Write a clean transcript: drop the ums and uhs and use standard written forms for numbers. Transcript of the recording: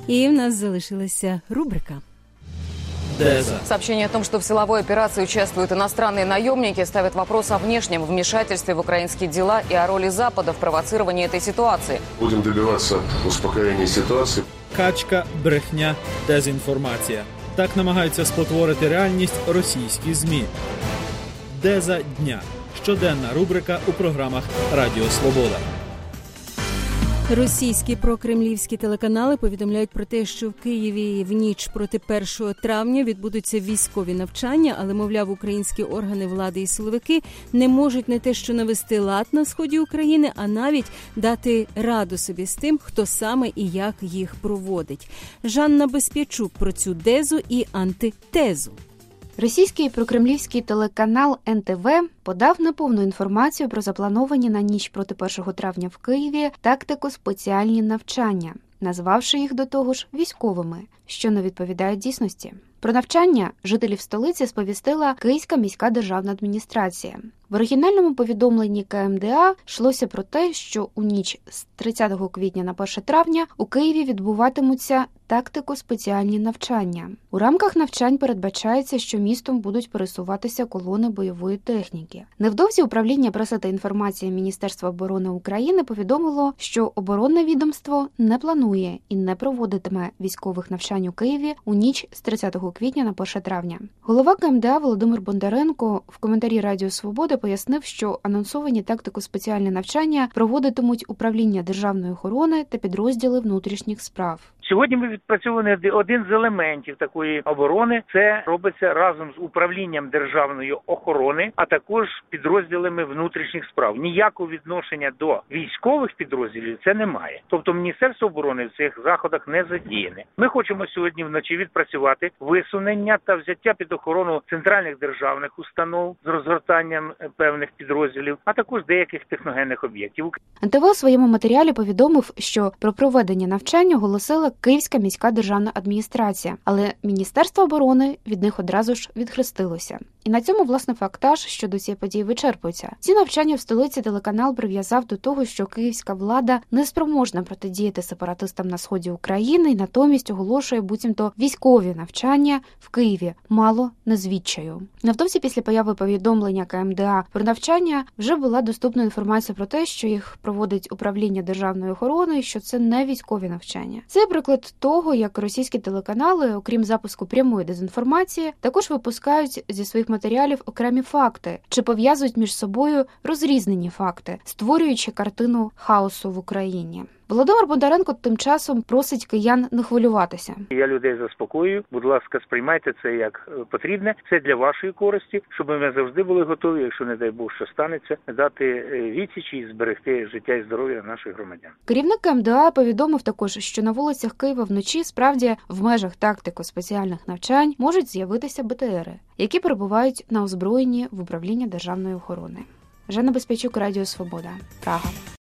І в нас залишилася рубрика. Деза. Сообщение о том, что в силовой операции участвуют иностранные наемники, ставит вопрос о внешнем вмешательстве в украинские дела и о роли Запада в провоцировании этой ситуации. Будем добиваться успокоения ситуации. Качка, брехня, дезінформація. Так намагаються спотворити реальність російські ЗМІ. Деза дня. Щоденна рубрика у програмах Радіо Свобода. Російські прокремлівські телеканали повідомляють про те, що в Києві в ніч проти 1 травня відбудуться військові навчання, але, мовляв, українські органи влади і силовики не можуть не те що навести лад на сході України, а навіть дати раду собі з тим, хто саме і як їх проводить. Жанна Безпячук про цю дезу і антитезу. Російський прокремлівський телеканал НТВ подав неповну інформацію про заплановані на ніч проти 1 травня в Києві тактико-спеціальні навчання, назвавши їх до того ж військовими, що не відповідають дійсності. Про навчання жителів столиці сповістила Київська міська державна адміністрація. В оригінальному повідомленні КМДА йшлося про те, що у ніч з 30 квітня на 1 травня у Києві відбуватимуться тактико-спеціальні навчання. У рамках навчань передбачається, що містом будуть пересуватися колони бойової техніки. Невдовзі управління преси та інформації Міністерства оборони України повідомило, що оборонне відомство не планує і не проводитиме військових навчань у Києві у ніч з 30 квітня на 1 травня. Голова КМДА Володимир Бондаренко в коментарі Радіо Свобода пояснив, що анонсовані тактико-спеціальні навчання проводитимуть управління державної охорони та підрозділи внутрішніх справ. Сьогодні ми відпрацьований один з елементів такої оборони. Це робиться разом з управлінням державної охорони, а також підрозділами внутрішніх справ. Ніякого відношення до військових підрозділів це немає. Тобто Міністерство оборони в цих заходах не задіяне. Ми хочемо сьогодні вночі відпрацювати висунення та взяття під охорону центральних державних установ з розгортанням певних підрозділів, а також деяких техногенних об'єктів. НТВ у своєму матеріалі повідомив, що про проведення навчання оголосила Київська міська державна адміністрація, але Міністерство оборони від них одразу ж відхрестилося. І на цьому, власне, фактаж щодо цієї події вичерпується. Ці навчання в столиці телеканал прив'язав до того, що київська влада не спроможна протидіяти сепаратистам на сході України і натомість оголошує буцімто військові навчання в Києві, мало не звідчаю. Невдовзі після появи повідомлення КМДА про навчання вже була доступна інформація про те, що їх проводить управління державної охорони і що це не військові навчання. Це приклад того, як російські телеканали, окрім запуску прямої дезінформації, також випускають зі своїх матеріалів окремі факти, чи пов'язують між собою розрізнені факти, створюючи картину хаосу в Україні. Володимир Бондаренко тим часом просить киян не хвилюватися. Я людей заспокоюю. Будь ласка, сприймайте це як потрібне. Це для вашої користі, щоб ми завжди були готові, якщо, не дай Бог, що станеться, дати відсіч і зберегти життя і здоров'я наших громадян. Керівник КМДА повідомив також, що на вулицях Києва вночі справді в межах тактико-спеціальних навчань можуть з'явитися БТРи, які перебувають на озброєнні в управлінні державної охорони. Жанна Безпячук, Радіо Свобода, Прага.